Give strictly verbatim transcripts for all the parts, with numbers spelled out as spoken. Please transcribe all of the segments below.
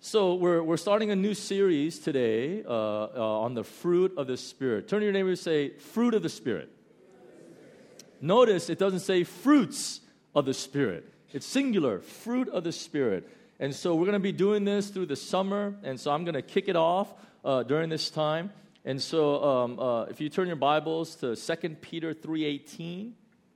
So we're we're starting a new series today uh, uh, on the fruit of the Spirit. Turn to your neighbor and say, fruit of the Spirit. Notice it doesn't say fruits of the Spirit. It's singular, fruit of the Spirit. And so we're going to be doing this through the summer, and so I'm going to kick it off uh, during this time. And so um, uh, if you turn your Bibles to Second Peter three eighteen,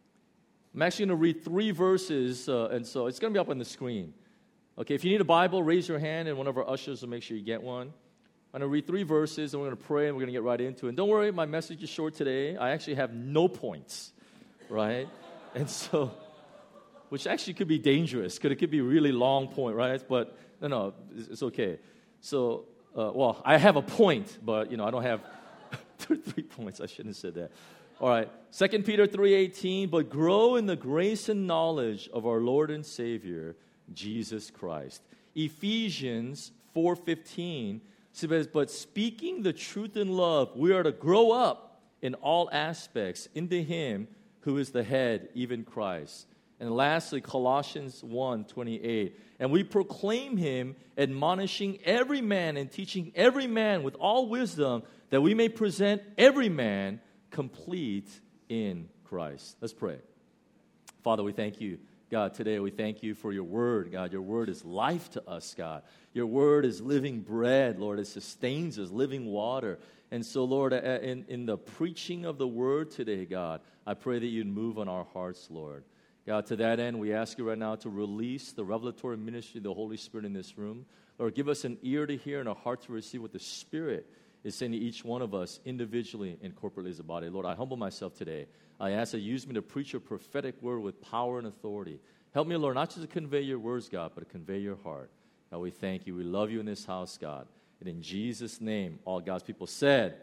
I'm actually going to read three verses, uh, and so it's going to be up on the screen. Okay, if you need a Bible, raise your hand, and one of our ushers will make sure you get one. I'm going to read three verses, and we're going to pray, and we're going to get right into it. And don't worry, my message is short today. I actually have no points, right? And so, which actually could be dangerous, because it could be a really long point, right? But no, no, it's, it's okay. So, uh, well, I have a point, but, you know, I don't have three points. I shouldn't have said that. All right, Second Peter three eighteen, but grow in the grace and knowledge of our Lord and Savior, Jesus Christ. Ephesians four fifteen says, but speaking the truth in love, we are to grow up in all aspects into Him who is the head, even Christ. And lastly, Colossians one twenty-eight, and we proclaim Him, admonishing every man and teaching every man with all wisdom, that we may present every man complete in Christ. Let's pray. Father, we thank you, God, today. We thank you for your word, God. Your word is life to us, God. Your word is living bread, Lord. It sustains us, living water. And so, Lord, in, in the preaching of the word today, God, I pray that you'd move on our hearts, Lord. God, to that end, we ask you right now to release the revelatory ministry of the Holy Spirit in this room. Lord, give us an ear to hear and a heart to receive what the Spirit is saying to each one of us individually and corporately as a body. Lord, I humble myself today. I ask that you use me to preach your prophetic word with power and authority. Help me, Lord, not just to convey your words, God, but to convey your heart. God, we thank you. We love you in this house, God. And in Jesus' name, all God's people said,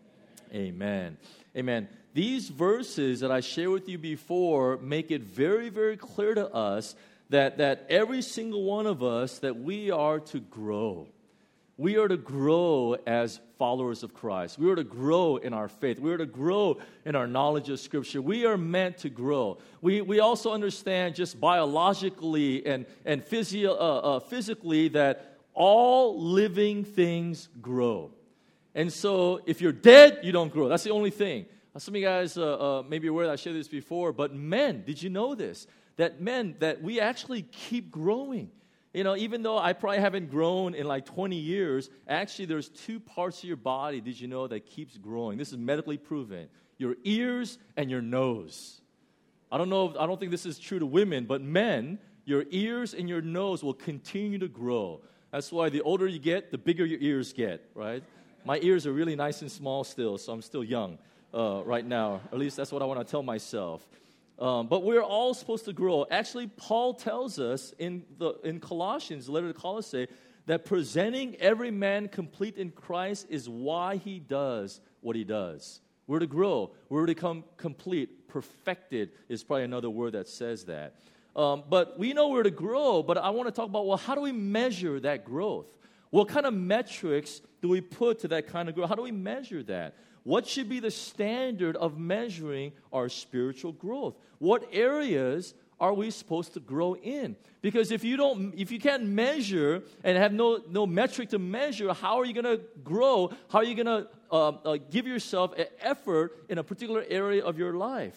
Amen. Amen. These verses that I shared with you before make it very, very clear to us that, that every single one of us, that we are to grow. We are to grow as followers of Christ. We are to grow in our faith. We are to grow in our knowledge of Scripture. We are meant to grow. We we also understand just biologically and, and physio, uh, uh, physically that all living things grow. And so if you're dead, you don't grow. That's the only thing. Some of you guys uh, uh, may be aware that I shared this before, but men, did you know this? That men, that we actually keep growing. You know, even though I probably haven't grown in like twenty years, actually there's two parts of your body, did you know, that keeps growing. This is medically proven. Your ears and your nose. I don't know, if, I don't think this is true to women, but men, your ears and your nose will continue to grow. That's why the older you get, the bigger your ears get, right? My ears are really nice and small still, so I'm still young uh, right now. At least that's what I want to tell myself. Um, but we're all supposed to grow. Actually, Paul tells us in the in Colossians, the letter to Colossae, that presenting every man complete in Christ is why he does what he does. We're to grow. We're to become complete. Perfected is probably another word that says that. Um, but we know we're to grow, but I want to talk about, well, how do we measure that growth? What kind of metrics do we put to that kind of growth? How do we measure that? What should be the standard of measuring our spiritual growth? What areas are we supposed to grow in? Because if you don't, if you can't measure and have no no metric to measure, how are you going to grow? How are you going to uh, uh, give yourself an effort in a particular area of your life?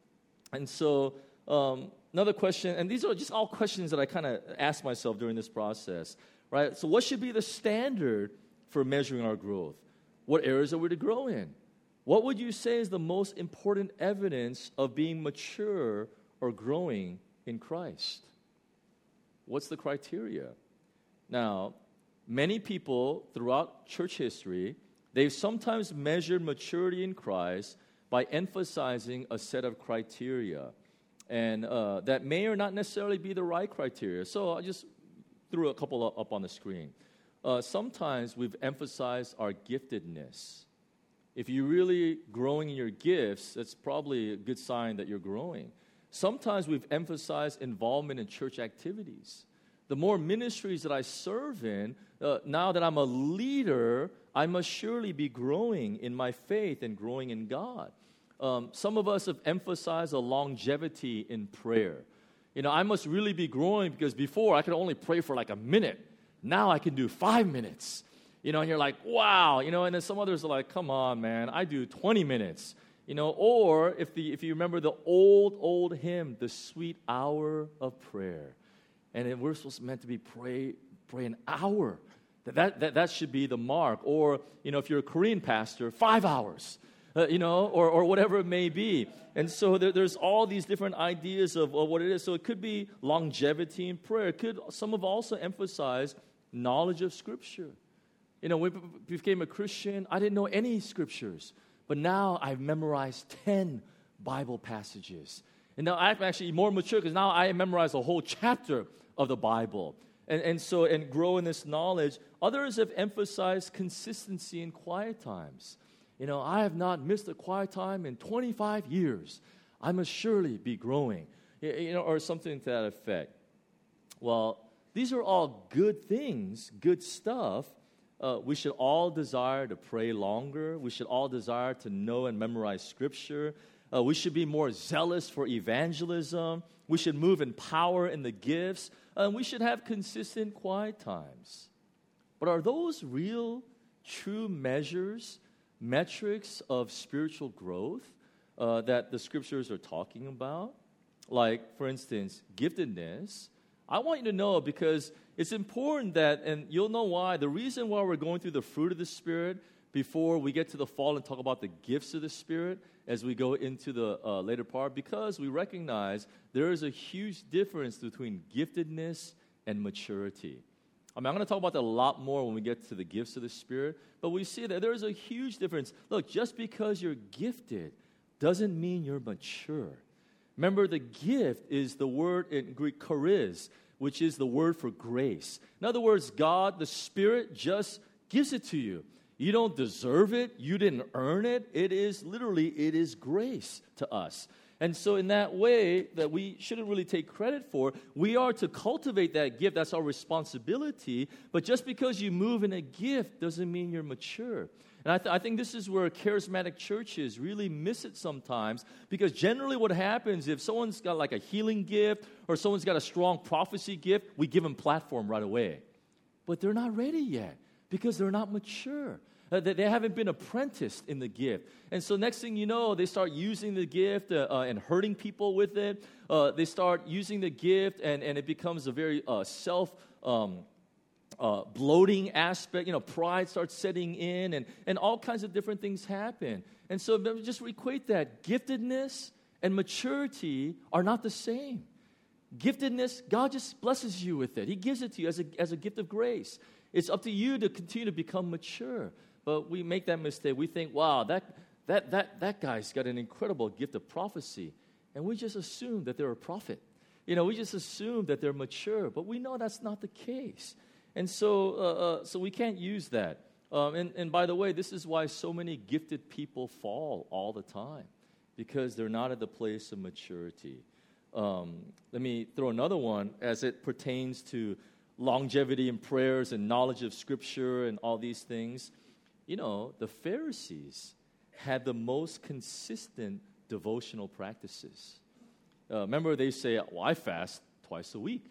And so, um, another question, and these are just all questions that I kind of ask myself during this process, right? So, what should be the standard for measuring our growth? What areas are we to grow in? What would you say is the most important evidence of being mature or growing in Christ? What's the criteria? Now, many people throughout church history, they've sometimes measured maturity in Christ by emphasizing a set of criteria. And uh, that may or not necessarily be the right criteria. So I just threw a couple up on the screen. Uh, sometimes we've emphasized our giftedness. If you're really growing in your gifts, that's probably a good sign that you're growing. Sometimes we've emphasized involvement in church activities. The more ministries that I serve in, uh, now that I'm a leader, I must surely be growing in my faith and growing in God. Um, some of us have emphasized a longevity in prayer. You know, I must really be growing because before I could only pray for like a minute. Now I can do five minutes. You know, and you're like, wow. You know, and then some others are like, come on, man, I do twenty minutes. You know, or if the if you remember the old, old hymn, the sweet hour of prayer. And then we're supposed to meant to be pray, pray an hour. That, that, that should be the mark. Or, you know, if you're a Korean pastor, five hours. Uh, you know, or, or whatever it may be. And so there, there's all these different ideas of, of what it is. So it could be longevity in prayer. It could, some have also emphasized knowledge of Scripture. You know, when I became a Christian, I didn't know any Scriptures. But now I've memorized ten Bible passages. And now I'm actually more mature because now I memorize a whole chapter of the Bible. And, and so, and grow in this knowledge. Others have emphasized consistency in quiet times. You know, I have not missed a quiet time in twenty-five years. I must surely be growing, you know, or something to that effect. Well, these are all good things, good stuff. Uh, we should all desire to pray longer. We should all desire to know and memorize Scripture. Uh, we should be more zealous for evangelism. We should move in power in the gifts. And uh, we should have consistent quiet times. But are those real, true measures, metrics of spiritual growth uh, that the Scriptures are talking about? Like, for instance, giftedness. I want you to know because it's important that, and you'll know why, the reason why we're going through the fruit of the Spirit before we get to the fall and talk about the gifts of the Spirit as we go into the uh, later part, because we recognize there is a huge difference between giftedness and maturity. I mean, I'm going to talk about that a lot more when we get to the gifts of the Spirit, but we see that there is a huge difference. Look, just because you're gifted doesn't mean you're mature. Remember, the gift is the word in Greek, charis, which is the word for grace. In other words, God, the Spirit, just gives it to you. You don't deserve it. You didn't earn it. It is literally, it is grace to us. And so in that way that we shouldn't really take credit for, we are to cultivate that gift. That's our responsibility. But just because you move in a gift doesn't mean you're mature. And I, th- I think this is where charismatic churches really miss it sometimes, because generally what happens if someone's got like a healing gift or someone's got a strong prophecy gift, we give them platform right away. But they're not ready yet because they're not mature. Uh, they, they haven't been apprenticed in the gift. And so next thing you know, they start using the gift uh, uh, and hurting people with it. Uh, they start using the gift and, and it becomes a very uh, self um Uh, bloating aspect, you know, pride starts setting in, and, and all kinds of different things happen. And so just equate that. Giftedness and maturity are not the same. Giftedness, God just blesses you with it. He gives it to you as a, as a gift of grace. It's up to you to continue to become mature. But we make that mistake. We think, wow, that, that, that, that guy's got an incredible gift of prophecy. And we just assume that they're a prophet. You know, we just assume that they're mature. But we know that's not the case. And so uh, uh, so we can't use that. Um, and, and by the way, this is why so many gifted people fall all the time, because they're not at the place of maturity. Um, let me throw another one as it pertains to longevity in prayers and knowledge of Scripture and all these things. You know, the Pharisees had the most consistent devotional practices. Uh, remember, they say, well, I fast twice a week.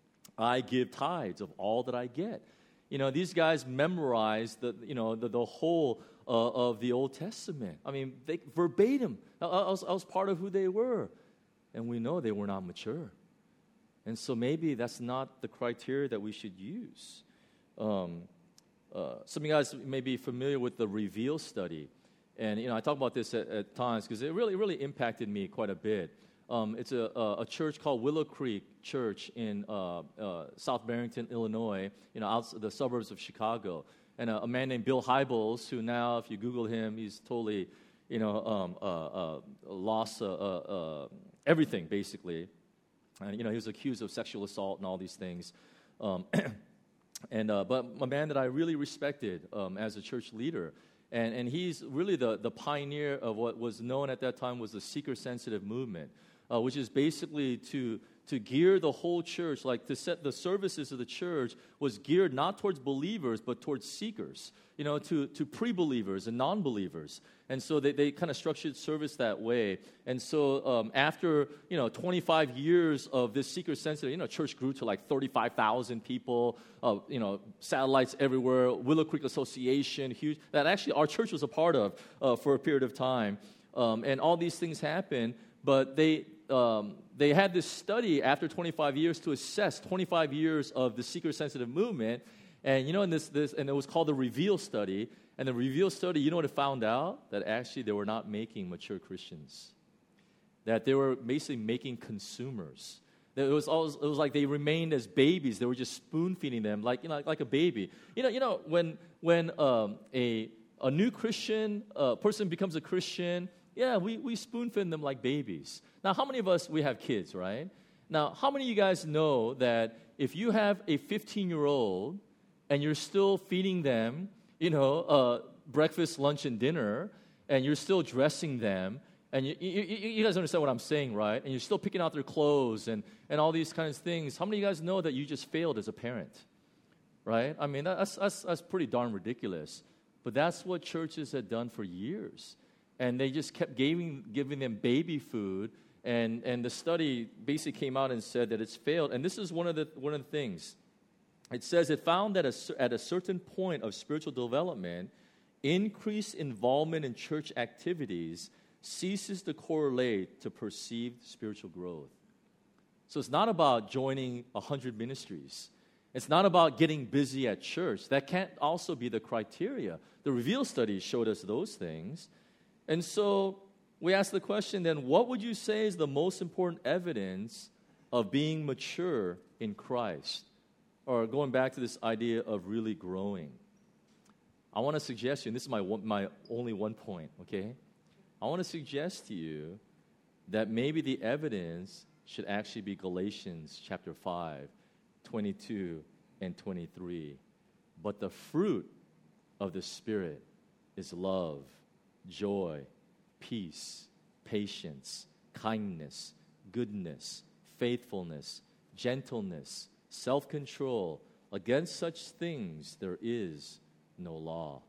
I give tithes of all that I get. You know, these guys memorized the, you know, the, the whole uh, of the Old Testament. I mean, they verbatim. I, I, was, I was part of who they were. And we know they were not mature. And so maybe that's not the criteria that we should use. Um, uh, some of you guys may be familiar with the Reveal study. And, you know, I talk about this at, at times because it really, really impacted me quite a bit. Um, it's a, a, a church called Willow Creek Church in uh, uh, South Barrington, Illinois, you know, out the suburbs of Chicago. And a, a man named Bill Hybels, who now, if you Google him, he's totally, you know, um, uh, uh, lost uh, uh, everything, basically. And, you know, he was accused of sexual assault and all these things. Um, and uh, but a man that I really respected um, as a church leader. And, and he's really the, the pioneer of what was known at that time was the seeker-sensitive movement. Uh, which is basically to to gear the whole church, like to set the services of the church was geared not towards believers, but towards seekers, you know, to, to pre-believers and non-believers. And so they, they kind of structured service that way. And so um, after, you know, twenty-five years of this seeker-sensitive, you know, church grew to like thirty-five thousand people, uh, you know, satellites everywhere, Willow Creek Association, huge, that actually our church was a part of uh, for a period of time. Um, and all these things happened, but they... Um, they had this study after twenty-five years to assess twenty-five years of the seeker-sensitive movement, and you know, in this, this, and it was called the Reveal study. And the Reveal study, you know what it found out? That actually they were not making mature Christians. That they were basically making consumers. That it was always, it was like they remained as babies. They were just spoon-feeding them like, you know, like a baby. You know, you know, when when um, a a new Christian uh, person becomes a Christian. Yeah, we, we spoon-feed them like babies. Now, how many of us, we have kids, right? Now, how many of you guys know that if you have a fifteen-year-old and you're still feeding them, you know, uh, breakfast, lunch, and dinner, and you're still dressing them, and you, you, you guys understand what I'm saying, right? And you're still picking out their clothes and, and all these kinds of things, how many of you guys know that you just failed as a parent, right? I mean, that's, that's, that's pretty darn ridiculous. But that's what churches had done for years. And they just kept giving, giving them baby food, and, and the study basically came out and said that it's failed. And this is one of the one of the things. It says it found that a, at a certain point of spiritual development, increased involvement in church activities ceases to correlate to perceived spiritual growth. So it's not about joining a hundred ministries. It's not about getting busy at church. That can't also be the criteria. The Reveal study showed us those things. And so we ask the question then, what would you say is the most important evidence of being mature in Christ? Or going back to this idea of really growing. I want to suggest to you, and this is my, one, my only one point, okay? I want to suggest to you that maybe the evidence should actually be Galatians chapter five, twenty-two and twenty-three. But the fruit of the Spirit is love, joy, peace, patience, kindness, goodness, faithfulness, gentleness, self-control. Against such things there is no law.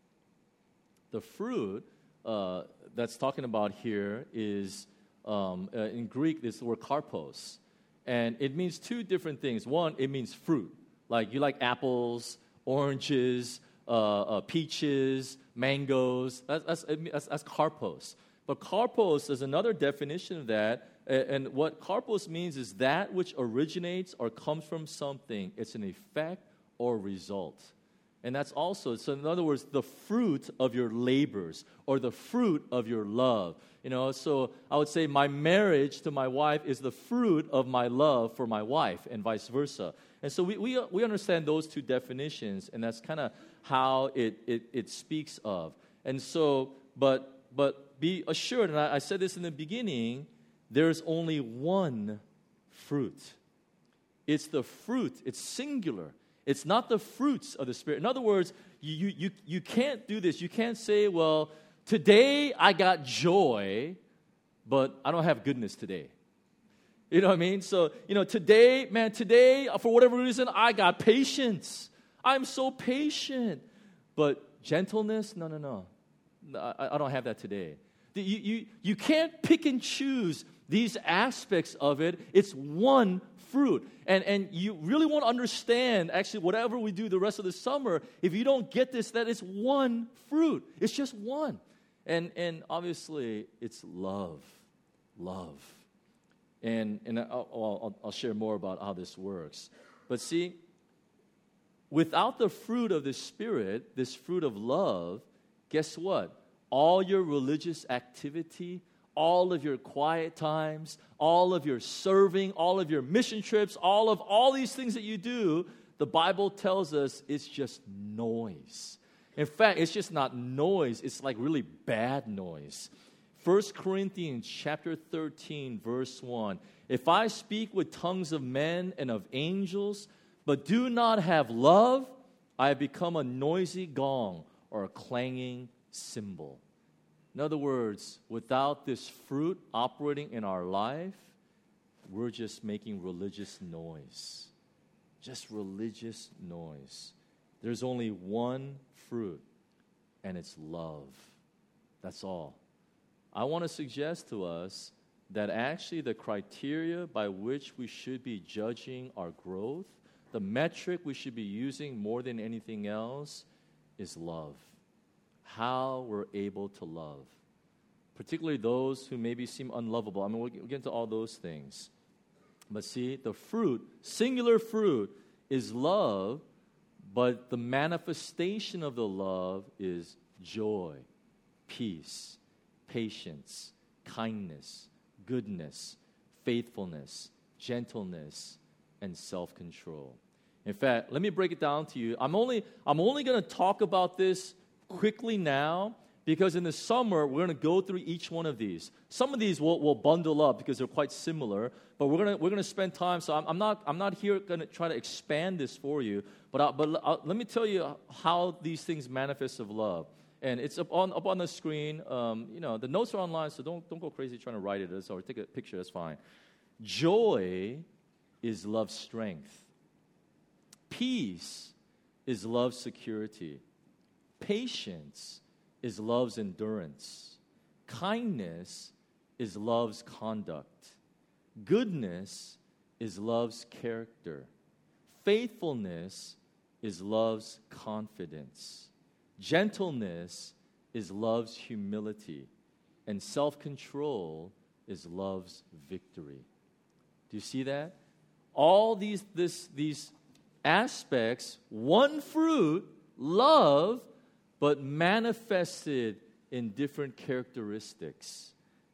The fruit uh, that's talking about here is, um, uh, in Greek, this word karpos. And it means two different things. One, it means fruit. Like you like apples, oranges, uh, uh, peaches, mangoes. That's, that's, that's, that's karpos. But karpos is another definition of that. And what karpos means is that which originates or comes from something. It's an effect or result. And that's also, so in other words, the fruit of your labors or the fruit of your love. You know, so I would say my marriage to my wife is the fruit of my love for my wife and vice versa. And so we we, we understand those two definitions, and that's kind of how it, it, it speaks of. And so, but but be assured, and I, I said this in the beginning, there's only one fruit. It's the fruit. It's singular. It's not the fruits of the Spirit. In other words, you, you, you can't do this. You can't say, well, today I got joy, but I don't have goodness today. You know what I mean? So, you know, today, man, today, for whatever reason, I got patience. I'm so patient. But gentleness, no, no, no. I, I don't have that today. You, you, you can't pick and choose these aspects of it. It's one fruit. And, and you really won't understand, actually, whatever we do the rest of the summer, if you don't get this, that it's one fruit. It's just one. And, and obviously, it's love. Love. And, and I'll, I'll, I'll share more about how this works. But see, without the fruit of the Spirit, this fruit of love, guess what? All your religious activity, all of your quiet times, all of your serving, all of your mission trips, all of all these things that you do, the Bible tells us it's just noise. In fact, it's just not noise, it's like really bad noise. First Corinthians chapter thirteen, verse one. If I speak with tongues of men and of angels, but do not have love, I have become a noisy gong or a clanging cymbal. In other words, without this fruit operating in our life, we're just making religious noise. Just religious noise. There's only one fruit, and it's love. That's all. I want to suggest to us that actually the criteria by which we should be judging our growth, the metric we should be using more than anything else, is love. How we're able to love. Particularly those who maybe seem unlovable. I mean, we'll get into all those things. But see, the fruit, singular fruit, is love, but the manifestation of the love is joy, peace, patience, kindness, goodness, faithfulness, gentleness, and self-control. In fact, let me break it down to you. I'm only, I'm only going to talk about this quickly now, because in the summer, we're going to go through each one of these. Some of these we'll, we'll bundle up because they're quite similar, but we're going to we're going to spend time. So I'm, I'm not I'm not here going to try to expand this for you, but I'll, but I'll, let me tell you how these things manifest of love. And it's up on up on the screen. Um, you know, the notes are online, so don't don't go crazy trying to write it or take a picture. That's fine. Joy is love's strength. Peace is love's security. Patience is love's endurance. Kindness is love's conduct. Goodness is love's character. Faithfulness is love's confidence. Gentleness is love's humility. And self-control is love's victory. Do you see that? All these, this, these aspects, one fruit, love, but manifested in different characteristics.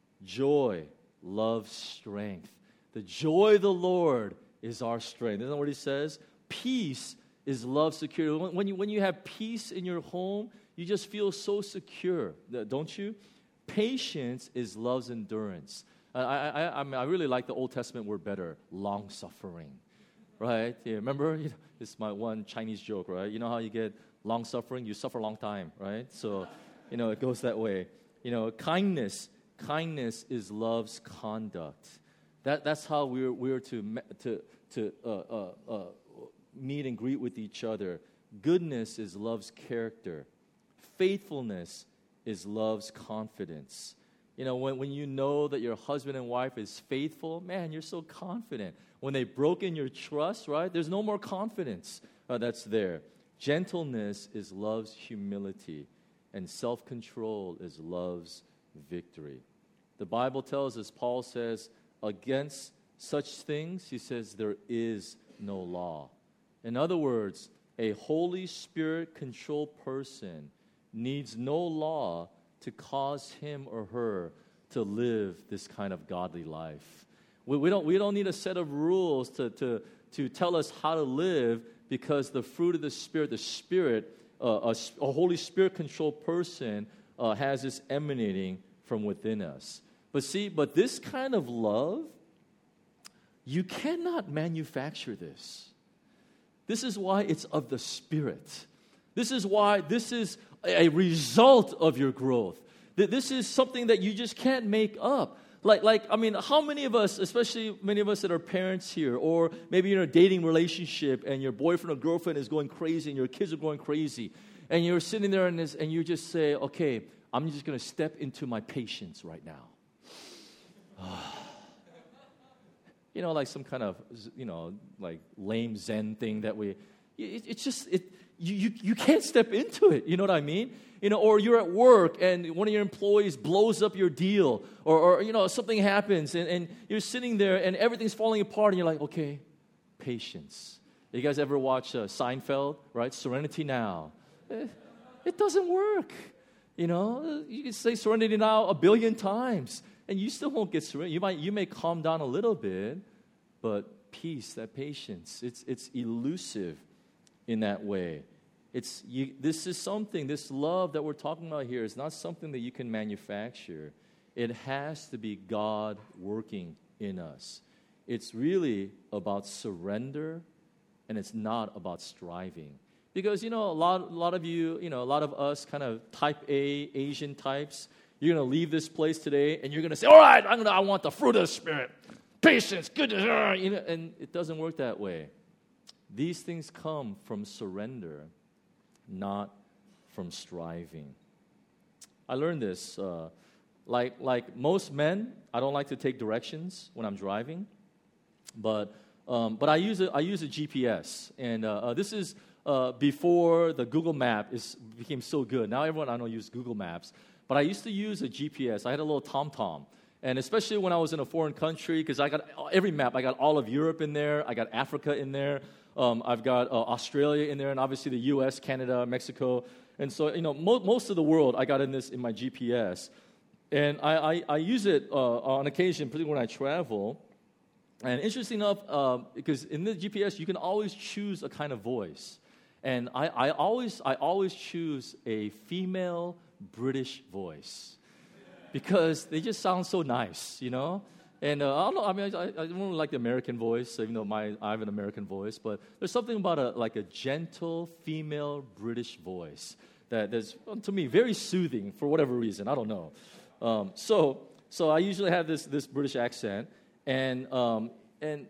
Joy, love, strength. The joy of the Lord is our strength. Isn't that what he says? Peace is love, security. When you, when you have peace in your home, you just feel so secure, don't you? Patience is love's endurance. I, I, I, mean, I really like the Old Testament word better, long-suffering, right? Yeah, remember? You know, it's my one Chinese joke, right? You know how you get long-suffering, you suffer a long time, right? So, you know, it goes that way. You know, kindness, kindness is love's conduct. That that's how we're we're to to to uh, uh, uh, meet and greet with each other. Goodness is love's character. Faithfulness is love's confidence. You know, when when you know that your husband and wife is faithful, man, you're so confident. When they've broken your trust, right? There's no more confidence uh, that's there. Gentleness is love's humility, and self-control is love's victory. The Bible tells us, Paul says, against such things, he says, there is no law. In other words, a Holy Spirit-controlled person needs no law to cause him or her to live this kind of godly life. We, we don't, we don't need a set of rules to, to, to tell us how to live, because the fruit of the Spirit, the Spirit, uh, a, a Holy Spirit-controlled person uh, has this emanating from within us. But see, but this kind of love, you cannot manufacture this. This is why it's of the Spirit. This is why this is a result of your growth. This is something that you just can't make up. Like, like, I mean, how many of us, especially many of us that are parents here, or maybe you're in a dating relationship and your boyfriend or girlfriend is going crazy and your kids are going crazy, and you're sitting there and, this, and you just say, okay, I'm just going to step into my patience right now. You know, like some kind of, you know, like lame Zen thing that we, it, it's just, it. You, you you can't step into it, you know what I mean? You know, or you're at work and one of your employees blows up your deal, or, or you know, something happens and, and you're sitting there and everything's falling apart and you're like, okay, patience. You guys ever watch uh, Seinfeld, right? Serenity Now. It, it doesn't work, you know? You can say Serenity Now a billion times and you still won't get serenity. You might, you may calm down a little bit, but peace, that patience, it's it's elusive in that way. It's you, this is something, this love that we're talking about here is not something that you can manufacture. It has to be God working in us. It's really about surrender, and it's not about striving. Because, you know, a lot, a lot of you, you know, a lot of us kind of type A, Asian types, you're going to leave this place today, and you're going to say, all right, I'm gonna, I want the fruit of the Spirit. patience, goodness, uh, you know, and it doesn't work that way. These things come from surrender, not from striving. I learned this. Uh, like, like most men, I don't like to take directions when I'm driving, but um, but I use a, I use a G P S, and uh, uh, this is uh, before the Google Map is became so good. Now everyone I know uses Google Maps, but I used to use a G P S. I had a little TomTom. And especially when I was in a foreign country, because I got every map. I got all of Europe in there. I got Africa in there. Um, I've got uh, Australia in there, and obviously the U S, Canada, Mexico. And so, you know, mo- most of the world, I got in this in my G P S. And I, I, I use it uh, on occasion, particularly when I travel. And interesting enough, uh, because in the G P S, you can always choose a kind of voice. And I, I always I always choose a female British voice. Because they just sound so nice, you know? And uh, I don't know, I mean, I, I don't really like the American voice, even though my, I have an American voice, but there's something about a like a gentle female British voice that that's, to me, very soothing for whatever reason. I don't know. Um, so so I usually have this this British accent, and um, and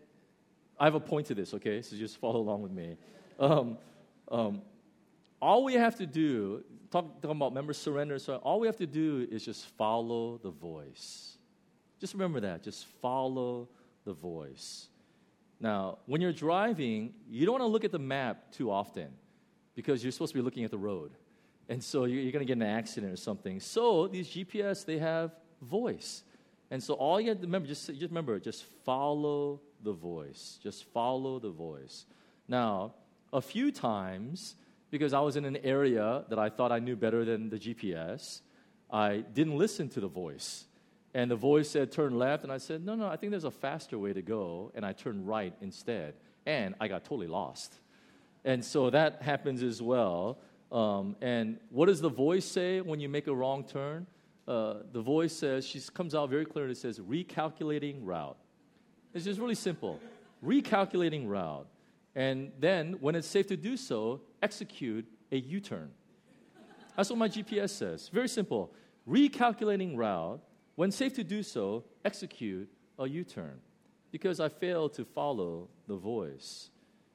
I have a point to this, okay? So just follow along with me. Um, um, all we have to do, talk, talking about member surrender, so all we have to do is just follow the voice. Just remember that. Just follow the voice. Now, when you're driving, you don't want to look at the map too often because you're supposed to be looking at the road. And so you're, you're going to get in an accident or something. So these G P S, they have voice. And so all you have to remember, just, just remember, just follow the voice. Just follow the voice. Now, a few times, because I was in an area that I thought I knew better than the G P S, I didn't listen to the voice. And the voice said, turn left, and I said, no, no, I think there's a faster way to go, and I turned right instead. And I got totally lost. And so that happens as well. Um, and what does the voice say when you make a wrong turn? Uh, the voice says, she comes out very clearly, it says, recalculating route. It's just really simple. Recalculating route. And then, when it's safe to do so, execute a U-turn. That's what my G P S says. Very simple. Recalculating route. When safe to do so, execute a U-turn. Because I failed to follow the voice.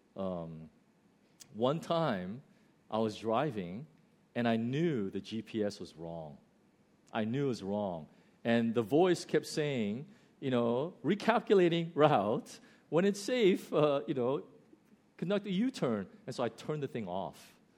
Um, one time, I was driving, and I knew the G P S was wrong. I knew it was wrong. And the voice kept saying, you know, recalculating route. When it's safe, uh, you know, conduct a U-turn. And so I turned the thing off.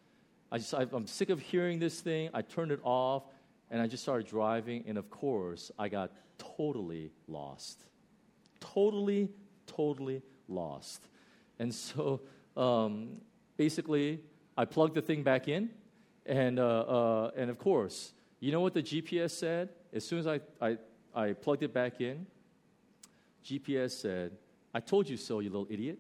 I just, I, I'm sick of hearing this thing. I turned it off. And I just started driving, and of course, I got totally lost. Totally, totally lost. And so, um, basically, I plugged the thing back in, and uh, uh, and of course, you know what the G P S said? As soon as I, I, I plugged it back in, G P S said, I told you so, you little idiot.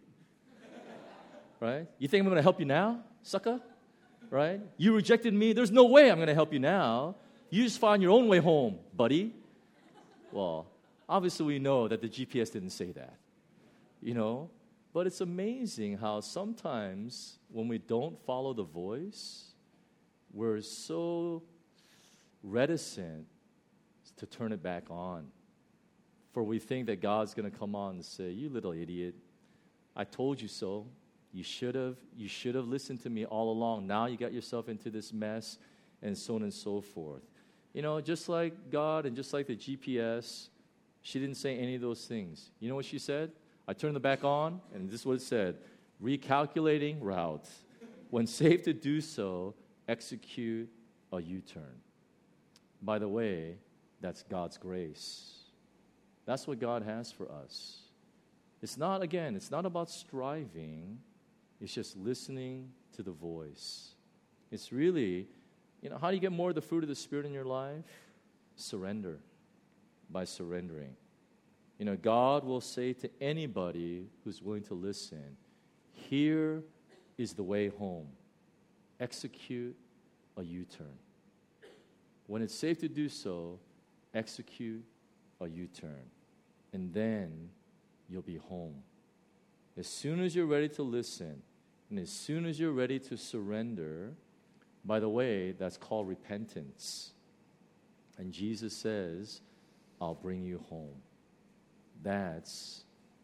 Right? You think I'm going to help you now, sucker? Right? You rejected me. There's no way I'm going to help you now. You just find your own way home, buddy. Well, obviously we know that the G P S didn't say that, you know. But it's amazing how sometimes when we don't follow the voice, we're so reticent to turn it back on. For we think that God's going to come on and say, you little idiot, I told you so. You should have, you should have listened to me all along. Now you got yourself into this mess, and so on and so forth. You know, just like God and just like the G P S, she didn't say any of those things. You know what she said? I turned the back on, and this is what it said. Recalculating route. When safe to do so, execute a U-turn. By the way, that's God's grace. That's what God has for us. It's not, again, it's not about striving. It's just listening to the voice. It's really... You know, how do you get more of the fruit of the Spirit in your life? Surrender. By surrendering. You know, God will say to anybody who's willing to listen, here is the way home. Execute a U-turn. When it's safe to do so, execute a U-turn. And then you'll be home. As soon as you're ready to listen, and as soon as you're ready to surrender, by the way, that's called repentance. And Jesus says, I'll bring you home. That's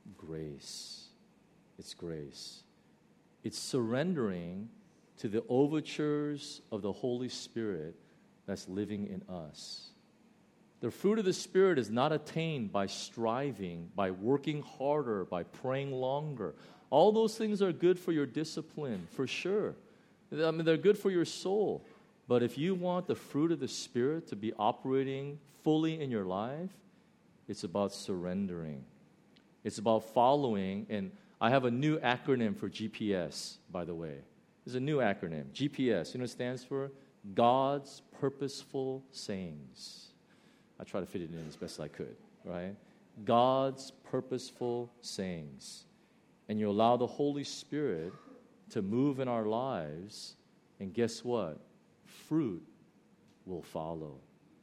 grace. It's grace. It's surrendering to the overtures of the Holy Spirit that's living in us. The fruit of the Spirit is not attained by striving, by working harder, by praying longer. All those things are good for your discipline, for sure. I mean, they're good for your soul. But if you want the fruit of the Spirit to be operating fully in your life, it's about surrendering. It's about following. And I have a new acronym for G P S, by the way. There's a new acronym, G P S. You know what it stands for? God's Purposeful Sayings. I try to fit it in as best I could, right? God's purposeful sayings. And you allow the Holy Spirit to move in our lives, and guess what? Fruit will follow.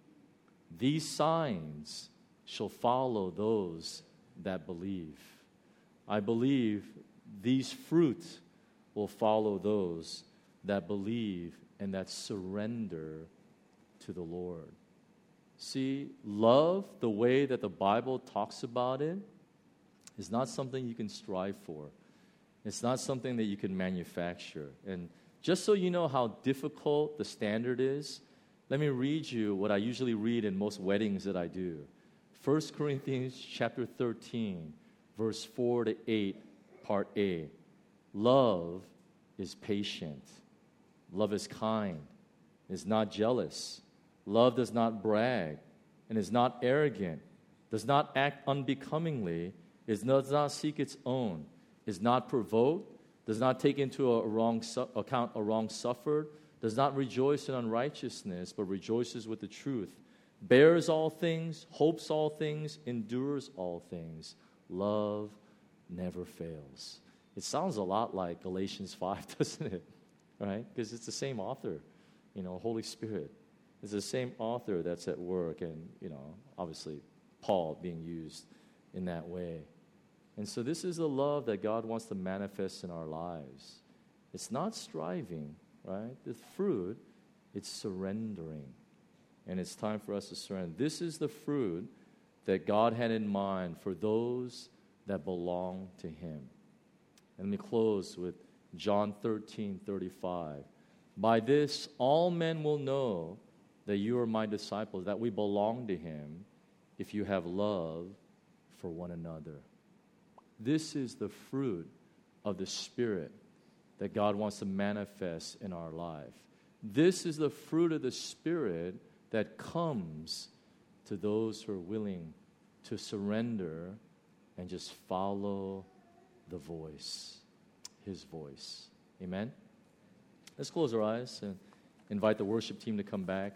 These signs shall follow those that believe. I believe these fruit will follow those that believe and that surrender to the Lord. See, love, the way that the Bible talks about it, is not something you can strive for. It's not something that you can manufacture. And just so you know how difficult the standard is, let me read you what I usually read in most weddings that I do. First Corinthians chapter thirteen, verse four to eight, part A. Love is patient. Love is kind, is not jealous. Love does not brag and is not arrogant, does not act unbecomingly, is, does not seek its own, is not provoked, does not take into a wrong su- account a wrong suffered, does not rejoice in unrighteousness, but rejoices with the truth, bears all things, hopes all things, endures all things. Love never fails. It sounds a lot like Galatians five, doesn't it? Right? Because it's the same author, you know, Holy Spirit. It's the same author that's at work, and, you know, obviously Paul being used in that way. And so this is the love that God wants to manifest in our lives. It's not striving, right? The fruit, it's surrendering. And it's time for us to surrender. This is the fruit that God had in mind for those that belong to Him. And let me close with John thirteen thirty-five. By this, all men will know that you are my disciples, that we belong to Him, if you have love for one another. This is the fruit of the Spirit that God wants to manifest in our life. This is the fruit of the Spirit that comes to those who are willing to surrender and just follow the voice, His voice. Amen? Let's close our eyes and invite the worship team to come back.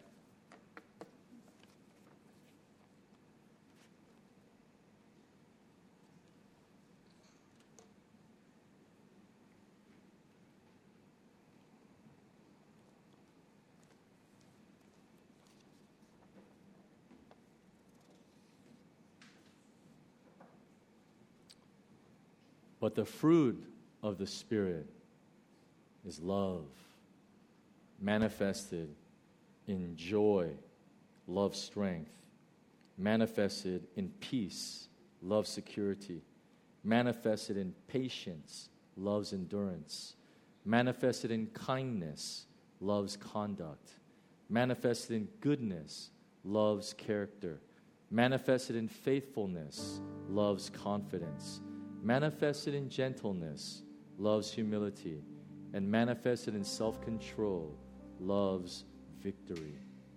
But the fruit of the Spirit is love, manifested in joy, love strength, manifested in peace, love security, manifested in patience, love's endurance, manifested in kindness, love's conduct, manifested in goodness, love's character, manifested in faithfulness, love's confidence, manifested in gentleness, love's humility, and manifested in self-control, love's victory.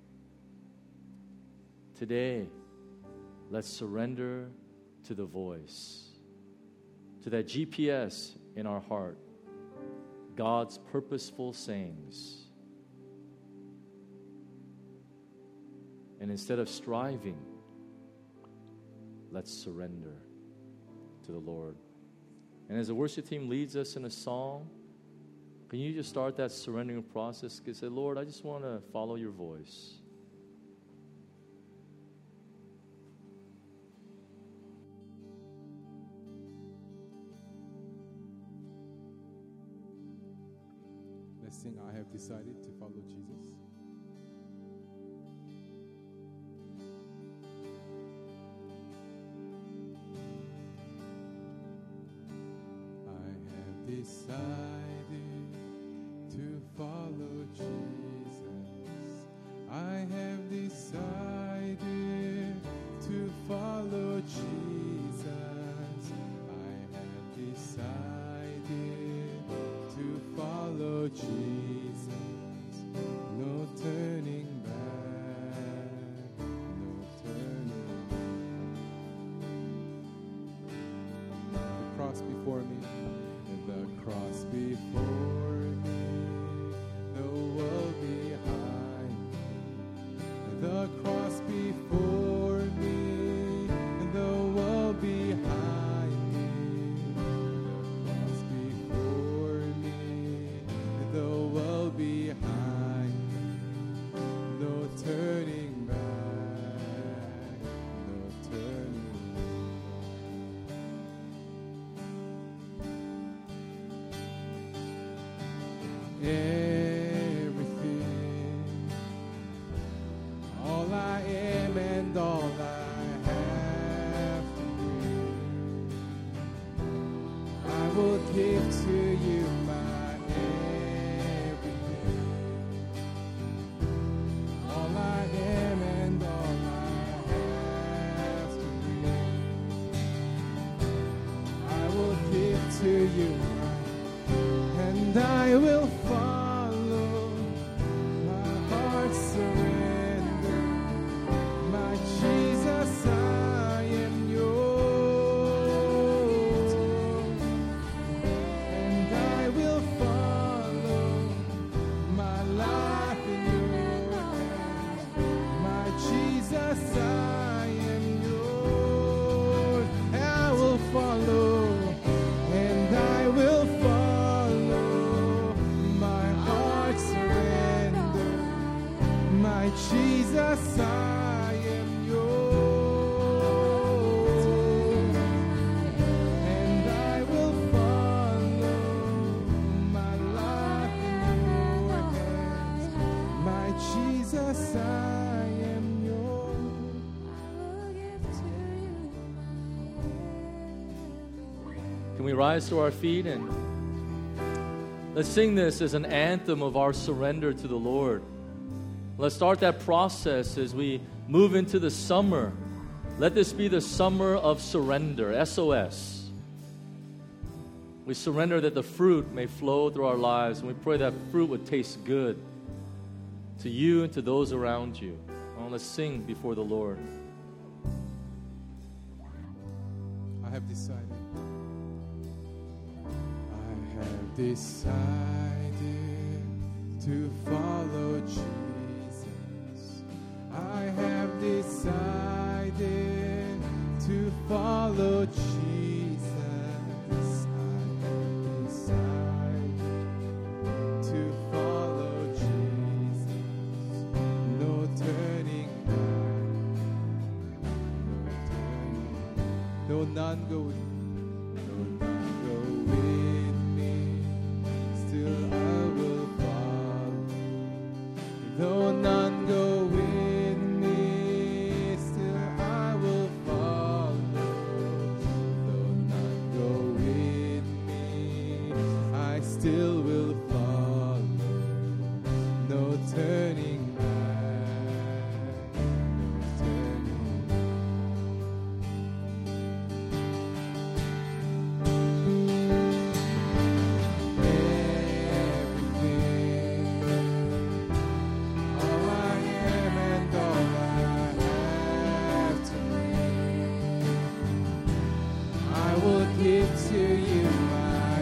Today, let's surrender to the voice, to that G P S in our heart, God's purposeful sayings. And instead of striving, let's surrender to the Lord. And as the worship team leads us in a song, can you just start that surrendering process? Because say, Lord, I just want to follow your voice. Let's sing, I have decided to follow Jesus. decided to follow Jesus. I have decided to follow Jesus. I have decided to follow Jesus. No turning back, no turning back. The cross before me, and the cross before me, the world behind me. The cross before me, and the world behind me. The cross before me, and the world behind me. No turning back, no turning back. Everything, all I am and all I have to give, I will give to you my everything. All I am and all I have to give, I will give to you, and I will follow my heart's surrender. My Jesus, I am yours, and I will follow my life in your hands. My Jesus, I am yours. I will follow, and I will follow my heart surrender. My Jesus, I am yours, and I will follow my life in your hands. My Jesus, I am yours. Can we rise to our feet and let's sing this as an anthem of our surrender to the Lord. Let's start that process as we move into the summer. Let this be the summer of surrender, S O S. We surrender that the fruit may flow through our lives, and we pray that fruit would taste good to you and to those around you. Oh, let's sing before the Lord. I have decided. I have decided to follow Jesus. I have decided to follow Jesus. I have decided to follow Jesus. No turning back, no turning back. No none go with me, no none go with me. Still I will follow. Though none go with me, still I will follow. Though none go with me, I still will follow. No turning back, no turning everything. All I am and all I have to bring, I will give to you my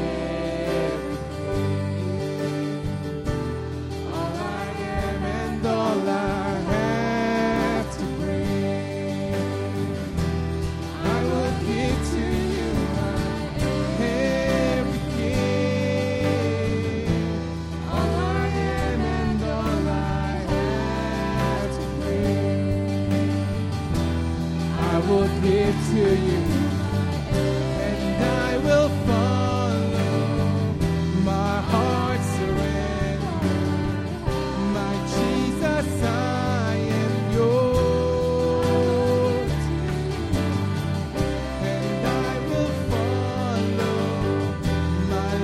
everything. All I am and all I have to bring, I will give to you my everything. All I am and all I have to bring, I will give to you, and I will follow my heart surrender. My Jesus, I am yours, and I will follow my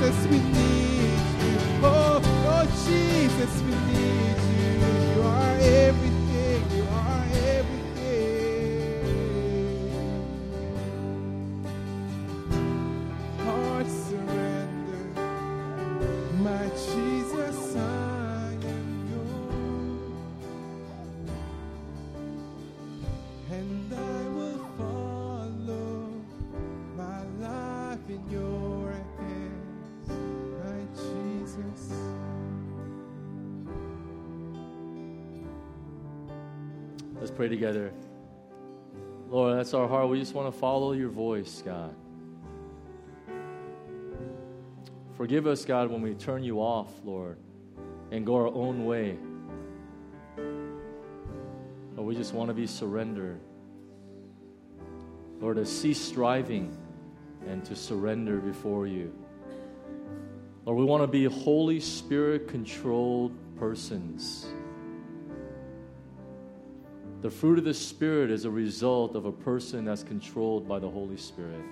Jesus, we need you. Oh, oh, Jesus, we need you. You are everything. You are everything. Heart surrender, my Jesus, I am yours, and I will follow my life in your hands, my Jesus. Let's pray together. Lord, that's our heart. We just want to follow your voice, God. Forgive us, God, when we turn you off, Lord, and go our own way. Lord, we just want to be surrendered. Lord, to cease striving and to surrender before you. Lord, we want to be Holy Spirit-controlled persons. The fruit of the Spirit is a result of a person that's controlled by the Holy Spirit.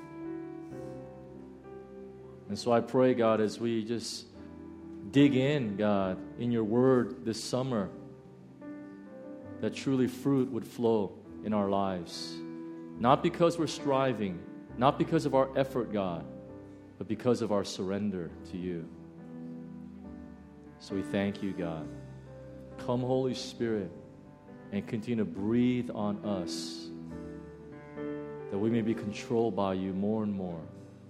And so I pray, God, as we just dig in, God, in your word this summer, that truly fruit would flow in our lives. Not because we're striving, not because of our effort, God, but because of our surrender to you. So we thank you, God. Come, Holy Spirit, and continue to breathe on us, that we may be controlled by you more and more.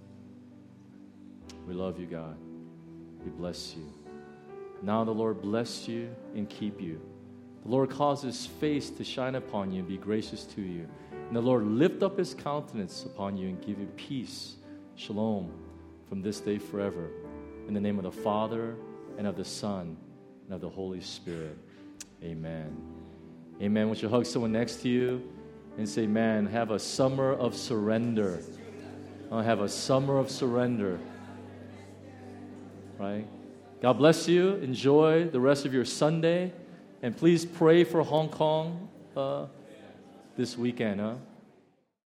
We love you, God. We bless you. Now the Lord bless you and keep you. The Lord cause his face to shine upon you and be gracious to you. And the Lord lift up his countenance upon you and give you peace, shalom, from this day forever. In the name of the Father, and of the Son, and of the Holy Spirit. Amen. Amen. Won't you hug someone next to you and say, man, have a summer of surrender. I'll have a summer of surrender. Right? God bless you. Enjoy the rest of your Sunday. And please pray for Hong Kong uh, this weekend. Huh?